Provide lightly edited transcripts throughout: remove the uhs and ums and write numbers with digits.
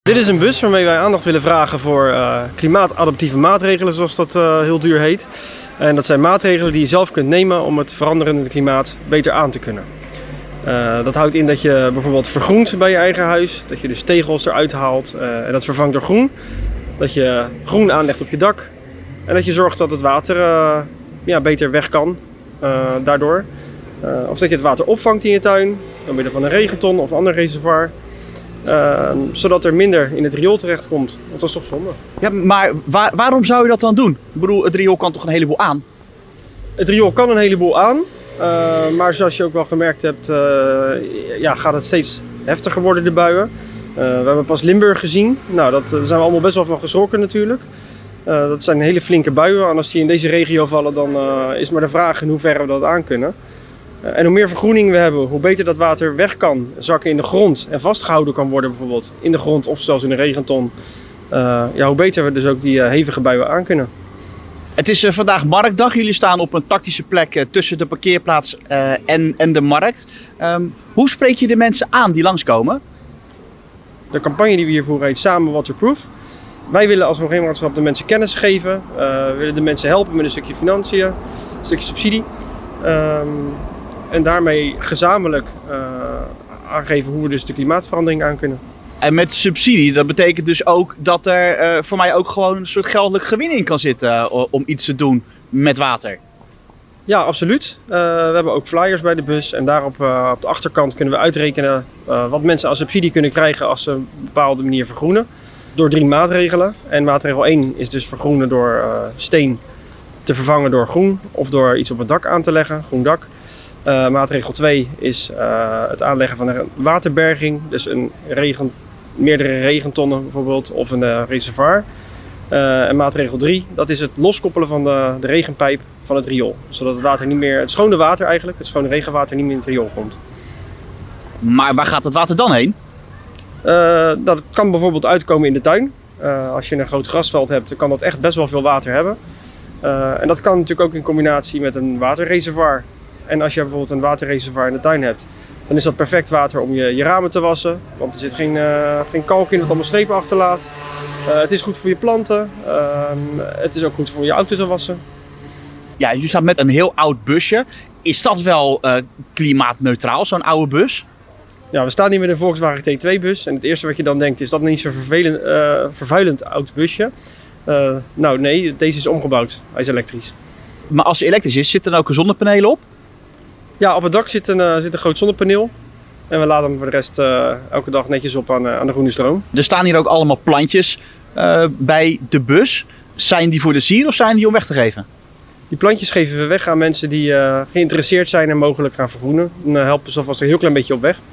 Dit is een bus waarmee wij aandacht willen vragen voor klimaatadaptieve maatregelen, zoals dat heel duur heet. En dat zijn maatregelen die je zelf kunt nemen om het veranderende klimaat beter aan te kunnen. Dat houdt in dat je bijvoorbeeld vergroent bij je eigen huis, dat je dus tegels eruit haalt en dat vervangt door groen. Dat je groen aanlegt op je dak en dat je zorgt dat het water beter weg kan daardoor. Of dat je het water opvangt in je tuin, door middel van een regenton of ander reservoir. Zodat er minder in het riool terecht komt. Want dat is toch zonde. Ja, maar waarom zou je dat dan doen? Ik bedoel, het riool kan toch een heleboel aan? Het riool kan een heleboel aan. Maar zoals je ook wel gemerkt hebt, gaat het steeds heftiger worden, de buien. We hebben pas Limburg gezien. Nou, daar zijn we allemaal best wel van geschrokken natuurlijk. Dat zijn hele flinke buien. En als die in deze regio vallen, dan is maar de vraag in hoeverre we dat aan kunnen. En hoe meer vergroening we hebben, hoe beter dat water weg kan zakken in de grond en vastgehouden kan worden bijvoorbeeld in de grond of zelfs in een regenton. Hoe beter we dus ook die hevige buien aan kunnen. Het is vandaag marktdag. Jullie staan op een tactische plek tussen de parkeerplaats en de markt. Hoe spreek je de mensen aan die langskomen? De campagne die we hier voeren heet Samen Waterproof. Wij willen als Omgevingsagentschap de mensen kennis geven. We willen de mensen helpen met een stukje financiën, een stukje subsidie. En daarmee gezamenlijk aangeven hoe we dus de klimaatverandering aan kunnen. En met subsidie, dat betekent dus ook dat er voor mij ook gewoon een soort geldelijk gewin in kan zitten om iets te doen met water. Ja, absoluut. We hebben ook flyers bij de bus en daarop op de achterkant kunnen we uitrekenen wat mensen aan subsidie kunnen krijgen als ze op een bepaalde manier vergroenen. Door 3 maatregelen. En maatregel 1 is dus vergroenen door steen te vervangen door groen of door iets op het dak aan te leggen, groen dak. Maatregel 2 is het aanleggen van een waterberging, dus meerdere regentonnen bijvoorbeeld of een reservoir. En maatregel 3, dat is het loskoppelen van de regenpijp van het riool. Zodat het water niet meer, het schone water eigenlijk, het schone regenwater niet meer in het riool komt. Maar waar gaat het water dan heen? Dat kan bijvoorbeeld uitkomen in de tuin. Als je een groot grasveld hebt, dan kan dat echt best wel veel water hebben. En dat kan natuurlijk ook in combinatie met een waterreservoir. En als je bijvoorbeeld een waterreservoir in de tuin hebt, dan is dat perfect water om je ramen te wassen. Want er zit geen kalk in dat allemaal strepen achterlaat. Het is goed voor je planten. Het is ook goed voor je auto te wassen. Ja, je staat met een heel oud busje. Is dat wel klimaatneutraal, zo'n oude bus? Ja, we staan hier met een Volkswagen T2-bus. En het eerste wat je dan denkt is dat niet zo'n vervuilend oud busje. Nee, deze is omgebouwd. Hij is elektrisch. Maar als hij elektrisch is, zit er dan ook een zonnepaneel op? Ja, op het dak zit een groot zonnepaneel. En we laden hem voor de rest elke dag netjes op aan de groene stroom. Er staan hier ook allemaal plantjes bij de bus. Zijn die voor de sier of zijn die om weg te geven? Die plantjes geven we weg aan mensen die geïnteresseerd zijn en mogelijk gaan vergroenen. Dan helpen ze alvast een heel klein beetje op weg.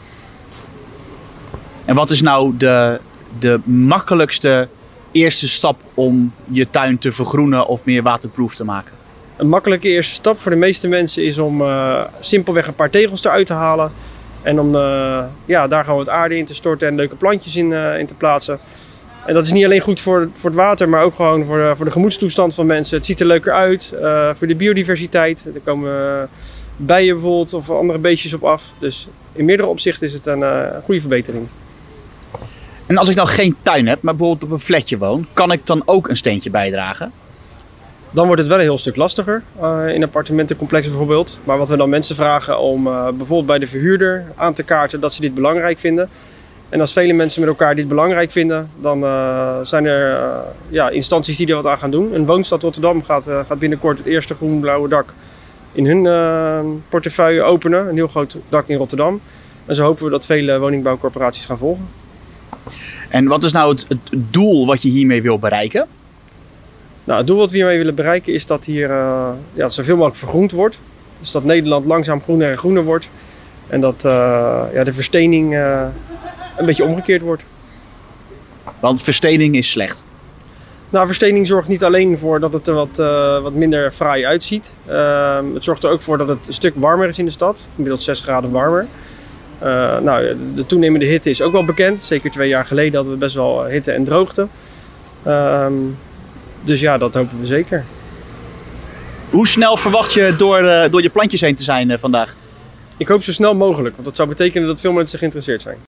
En wat is nou de makkelijkste eerste stap om je tuin te vergroenen of meer waterproof te maken? Een makkelijke eerste stap voor de meeste mensen is om simpelweg een paar tegels eruit te halen. En om daar gewoon wat aarde in te storten en leuke plantjes in te plaatsen. En dat is niet alleen goed voor het water, maar ook gewoon voor de gemoedstoestand van mensen. Het ziet er leuker uit, voor de biodiversiteit. Er komen bijen bijvoorbeeld of andere beestjes op af. Dus in meerdere opzichten is het een goede verbetering. En als ik nou geen tuin heb, maar bijvoorbeeld op een flatje woon, kan ik dan ook een steentje bijdragen? Dan wordt het wel een heel stuk lastiger in appartementencomplexen bijvoorbeeld. Maar wat we dan mensen vragen om bijvoorbeeld bij de verhuurder aan te kaarten dat ze dit belangrijk vinden. En als vele mensen met elkaar dit belangrijk vinden, dan zijn er instanties die er wat aan gaan doen. Een woonstad Rotterdam gaat binnenkort het eerste groen-blauwe dak in hun portefeuille openen. Een heel groot dak in Rotterdam. En zo hopen we dat vele woningbouwcorporaties gaan volgen. En wat is nou het doel wat je hiermee wil bereiken? Nou, het doel wat we hiermee willen bereiken is dat hier zoveel mogelijk vergroend wordt. Dus dat Nederland langzaam groener en groener wordt. En dat de verstening een beetje omgekeerd wordt. Want verstening is slecht. Nou, verstening zorgt niet alleen voor dat het er wat minder fraai uitziet. Het zorgt er ook voor dat het een stuk warmer is in de stad. Gemiddeld 6 graden warmer. De toenemende hitte is ook wel bekend. Zeker 2 jaar geleden hadden we best wel hitte en droogte. Dus ja, dat hopen we zeker. Hoe snel verwacht je door je plantjes heen te zijn vandaag? Ik hoop zo snel mogelijk, want dat zou betekenen dat veel mensen geïnteresseerd zijn.